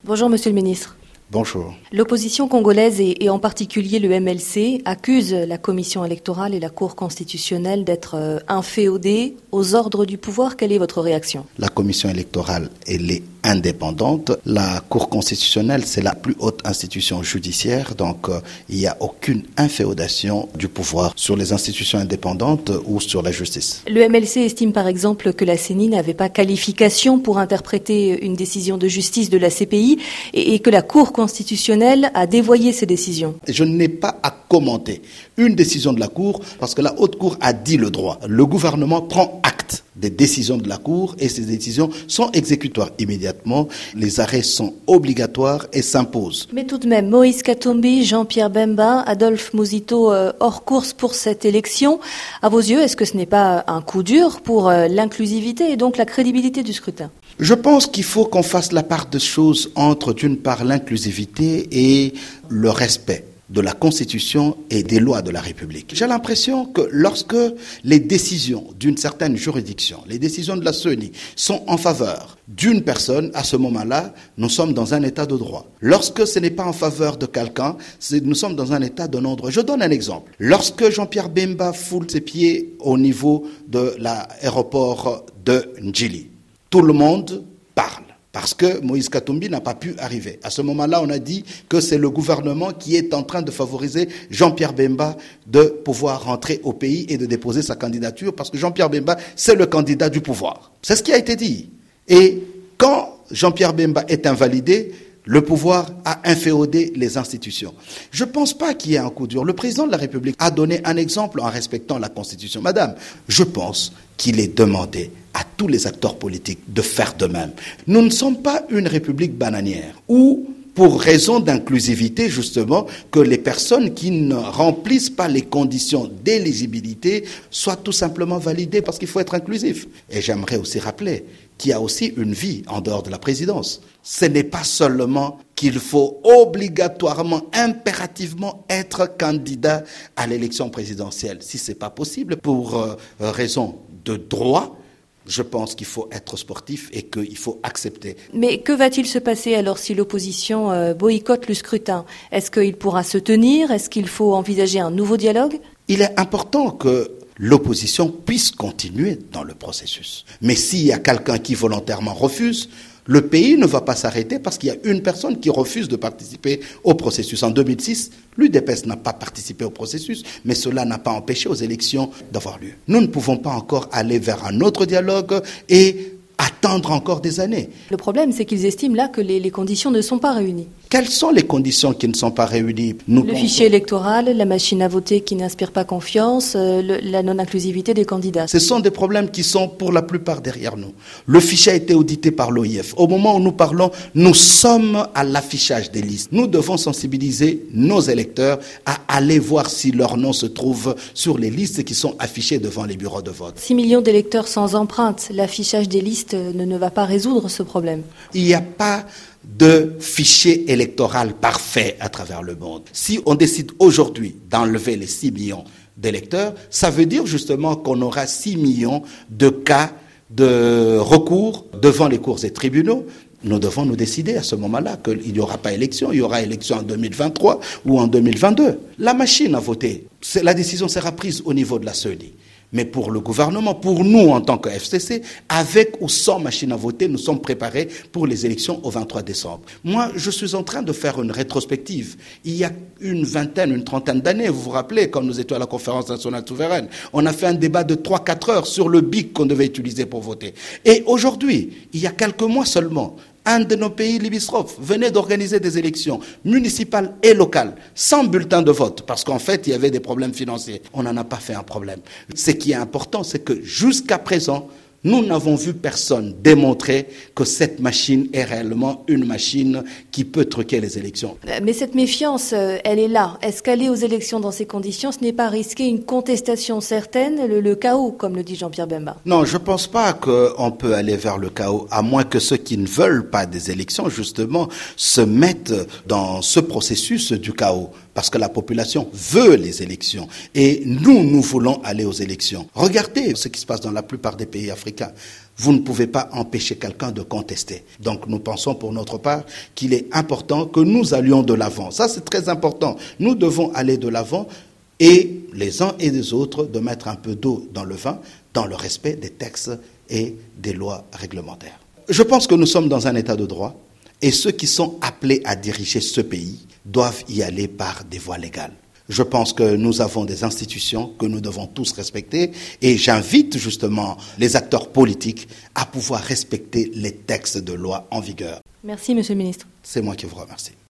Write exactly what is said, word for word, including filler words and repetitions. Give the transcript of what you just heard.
Bonjour Monsieur le Ministre. Bonjour. L'opposition congolaise et, et en particulier le M L C accuse la Commission électorale et la Cour constitutionnelle d'être euh, inféodées aux ordres du pouvoir. Quelle est votre réaction? La Commission électorale, elle est indépendante. La Cour constitutionnelle, c'est la plus haute institution judiciaire, donc euh, il n'y a aucune inféodation du pouvoir sur les institutions indépendantes ou sur la justice. Le M L C estime par exemple que la C E N I n'avait pas qualification pour interpréter une décision de justice de la C P I et, et que la Cour constitutionnelle a dévoyé ces décisions. Je n'ai pas à commenter une décision de la Cour parce que la Haute Cour a dit le droit. Le gouvernement prend acte des décisions de la Cour et ces décisions sont exécutoires immédiatement. Les arrêts sont obligatoires et s'imposent. Mais tout de même, Moïse Katumbi, Jean-Pierre Bemba, Adolphe Muzito euh, hors course pour cette élection. À vos yeux, est-ce que ce n'est pas un coup dur pour euh, l'inclusivité et donc la crédibilité du scrutin ? Je pense qu'il faut qu'on fasse la part des choses entre, d'une part, l'inclusivité et le respect de la Constitution et des lois de la République. J'ai l'impression que lorsque les décisions d'une certaine juridiction, les décisions de la C E N I sont en faveur d'une personne, à ce moment-là, nous sommes dans un état de droit. Lorsque ce n'est pas en faveur de quelqu'un, nous sommes dans un état de non-droit. Je donne un exemple. Lorsque Jean-Pierre Bemba foule ses pieds au niveau de l'aéroport de Ndjili, tout le monde parle. Parce que Moïse Katumbi n'a pas pu arriver. À ce moment-là, on a dit que c'est le gouvernement qui est en train de favoriser Jean-Pierre Bemba de pouvoir rentrer au pays et de déposer sa candidature parce que Jean-Pierre Bemba, c'est le candidat du pouvoir. C'est ce qui a été dit. Et quand Jean-Pierre Bemba est invalidé, le pouvoir a inféodé les institutions. Je ne pense pas qu'il y ait un coup dur. Le président de la République a donné un exemple en respectant la Constitution. Madame, je pense qu'il est demandé à tous les acteurs politiques de faire de même. Nous ne sommes pas une république bananière où, pour raison d'inclusivité, justement, que les personnes qui ne remplissent pas les conditions d'éligibilité soient tout simplement validées parce qu'il faut être inclusif. Et j'aimerais aussi rappeler qu'il y a aussi une vie en dehors de la présidence. Ce n'est pas seulement qu'il faut obligatoirement, impérativement être candidat à l'élection présidentielle. Si ce n'est pas possible, pour euh, raison de droit, je pense qu'il faut être sportif et qu'il faut accepter. Mais que va-t-il se passer alors si l'opposition euh, boycotte le scrutin? Est-ce qu'il pourra se tenir? Est-ce qu'il faut envisager un nouveau dialogue? Il est important que l'opposition puisse continuer dans le processus. Mais s'il y a quelqu'un qui volontairement refuse, le pays ne va pas s'arrêter parce qu'il y a une personne qui refuse de participer au processus. En deux mille six, l'U D P S n'a pas participé au processus, mais cela n'a pas empêché aux élections d'avoir lieu. Nous ne pouvons pas encore aller vers un autre dialogue et attendre encore des années. Le problème, c'est qu'ils estiment là que les, les conditions ne sont pas réunies. Quelles sont les conditions qui ne sont pas réunies? Nous Le pensons... fichier électoral, la machine à voter qui n'inspire pas confiance, euh, le, la non-inclusivité des candidats. Ce sont des problèmes qui sont pour la plupart derrière nous. Le fichier a été audité par l'O I F. Au moment où nous parlons, nous sommes à l'affichage des listes. Nous devons sensibiliser nos électeurs à aller voir si leur nom se trouve sur les listes qui sont affichées devant les bureaux de vote. six millions d'électeurs sans empreinte, l'affichage des listes ne, ne va pas résoudre ce problème. Il n'y a pas de fichier électoral parfait à travers le monde. Si on décide aujourd'hui d'enlever les six millions d'électeurs, ça veut dire justement qu'on aura six millions de cas de recours devant les cours et tribunaux. Nous devons nous décider à ce moment-là qu'il n'y aura pas élection, il y aura élection en deux mille vingt-trois ou en deux mille vingt-deux. La machine à voter, la décision sera prise au niveau de la C E N I. Mais pour le gouvernement, pour nous en tant que F C C, avec ou sans machine à voter, nous sommes préparés pour les élections au vingt-trois décembre. Moi, je suis en train de faire une rétrospective. Il y a une vingtaine, une trentaine d'années, vous vous rappelez, quand nous étions à la conférence nationale souveraine, on a fait un débat de trois à quatre heures sur le B I C qu'on devait utiliser pour voter. Et aujourd'hui, il y a quelques mois seulement, un de nos pays limitrophes venait d'organiser des élections municipales et locales sans bulletin de vote parce qu'en fait, il y avait des problèmes financiers. On n'en a pas fait un problème. Ce qui est important, c'est que jusqu'à présent, nous n'avons vu personne démontrer que cette machine est réellement une machine qui peut truquer les élections. Mais cette méfiance, elle est là. Est-ce qu'aller aux élections dans ces conditions, ce n'est pas risquer une contestation certaine, le, le chaos, comme le dit Jean-Pierre Bemba? Non, je ne pense pas qu'on peut aller vers le chaos, à moins que ceux qui ne veulent pas des élections, justement, se mettent dans ce processus du chaos. parce que la population veut les élections et nous, nous voulons aller aux élections. Regardez ce qui se passe dans la plupart des pays africains. Vous ne pouvez pas empêcher quelqu'un de contester. Donc nous pensons pour notre part qu'il est important que nous allions de l'avant. Ça, c'est très important. Nous devons aller de l'avant et les uns et les autres de mettre un peu d'eau dans le vin dans le respect des textes et des lois réglementaires. Je pense que nous sommes dans un état de droit et ceux qui sont appelés à diriger ce pays doivent y aller par des voies légales. Je pense que nous avons des institutions que nous devons tous respecter et j'invite justement les acteurs politiques à pouvoir respecter les textes de loi en vigueur. Merci, Monsieur le Ministre. C'est moi qui vous remercie.